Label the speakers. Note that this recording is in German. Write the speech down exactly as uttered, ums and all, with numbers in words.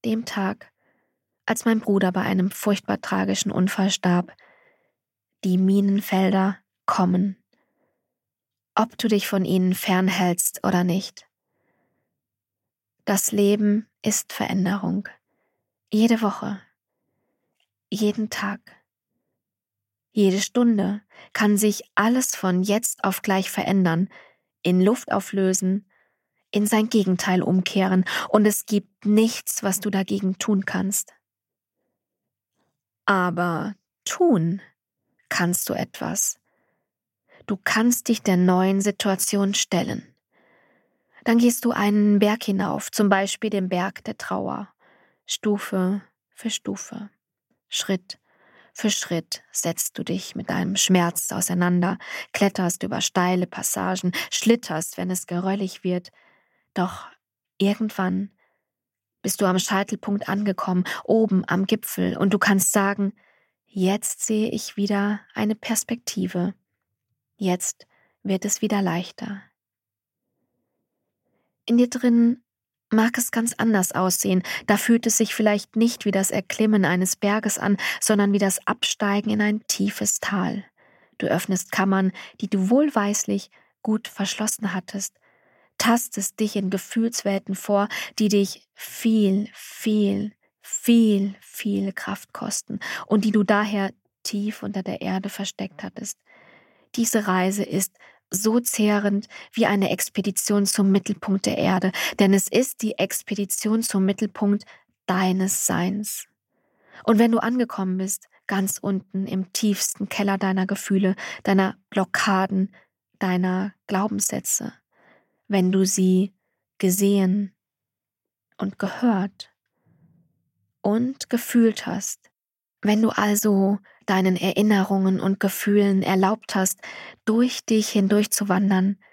Speaker 1: dem Tag, als mein Bruder bei einem furchtbar tragischen Unfall starb. Die Minenfelder kommen, ob du dich von ihnen fernhältst oder nicht. Das Leben ist Veränderung. Jede Woche, jeden Tag, jede Stunde kann sich alles von jetzt auf gleich verändern, in Luft auflösen, in sein Gegenteil umkehren, und es gibt nichts, was du dagegen tun kannst. Aber tun kannst du etwas. Du kannst dich der neuen Situation stellen. Dann gehst du einen Berg hinauf, zum Beispiel den Berg der Trauer. Stufe für Stufe, Schritt für Schritt setzt du dich mit deinem Schmerz auseinander, kletterst über steile Passagen, schlitterst, wenn es geröllig wird. Doch irgendwann bist du am Scheitelpunkt angekommen, oben am Gipfel, und du kannst sagen: Jetzt sehe ich wieder eine Perspektive. Jetzt wird es wieder leichter. In dir drin mag es ganz anders aussehen. Da fühlt es sich vielleicht nicht wie das Erklimmen eines Berges an, sondern wie das Absteigen in ein tiefes Tal. Du öffnest Kammern, die du wohlweislich gut verschlossen hattest, tastest dich in Gefühlswelten vor, die dich viel, viel, viel, viel Kraft kosten und die du daher tief unter der Erde versteckt hattest. Diese Reise ist so zehrend wie eine Expedition zum Mittelpunkt der Erde, denn es ist die Expedition zum Mittelpunkt deines Seins. Und wenn du angekommen bist, ganz unten im tiefsten Keller deiner Gefühle, deiner Blockaden, deiner Glaubenssätze, wenn du sie gesehen und gehört und gefühlt hast, wenn du also deinen Erinnerungen und Gefühlen erlaubt hast, durch dich hindurch zu wandern,